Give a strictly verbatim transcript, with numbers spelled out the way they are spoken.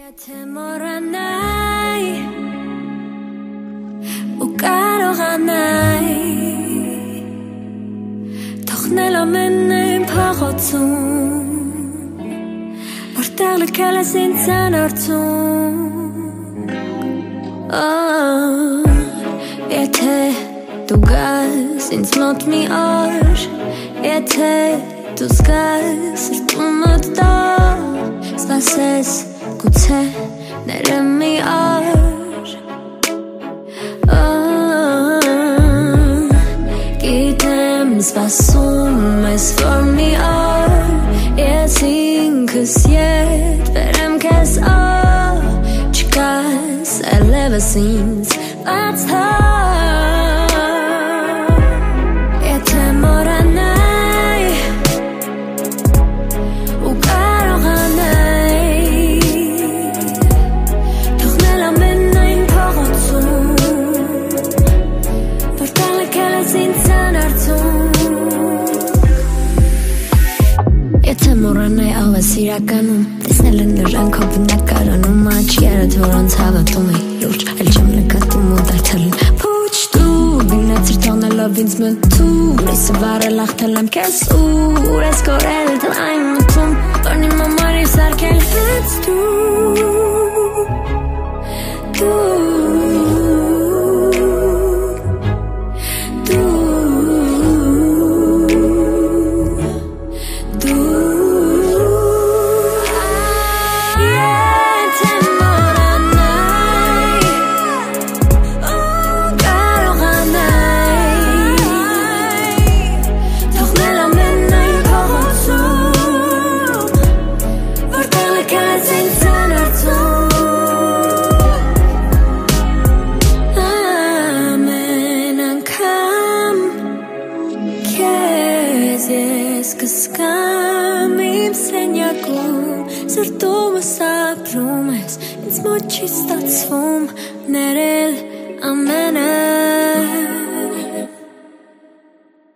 Եթե մոռանայի ու կարողանայի թողնել ամենն փողոցում որտեղ լքել ես ինձ անորցում Եթե դու գաս ինձ մոտ մի օր Եթե դու զգաս սրտումդ դոր Սպասես գուցե ներեմ մի օր Գիտեմ սպասում ես որ մի օր Ես ինքս ետ վերեմ քեզ օր Չկաս այլևս ինձ բաց հոր Եթե մոռանայի ու կարողանայի թողնել ամենն այն փողոցում որտեղ լքել ես ինձ անարցում Եթե մոռանայի աղվես իրականում տեսնել են նրանք հո բնակարանում աչքերդ որոնց հավատում էի լուրջ այլ չեմ նկատում ու դարձել են փուչ դու գնացիր թողնելով ինձ մտում Եսը վարել աղթել եմ քեզ ուր ես կորել դու այն մտում որն իմ համար ես արկել հենց դու դու Ես կսկամ իմ սենյակում Սրտումս ապրում ես Ինձ մոտ չի ստացվում Ներել ամենը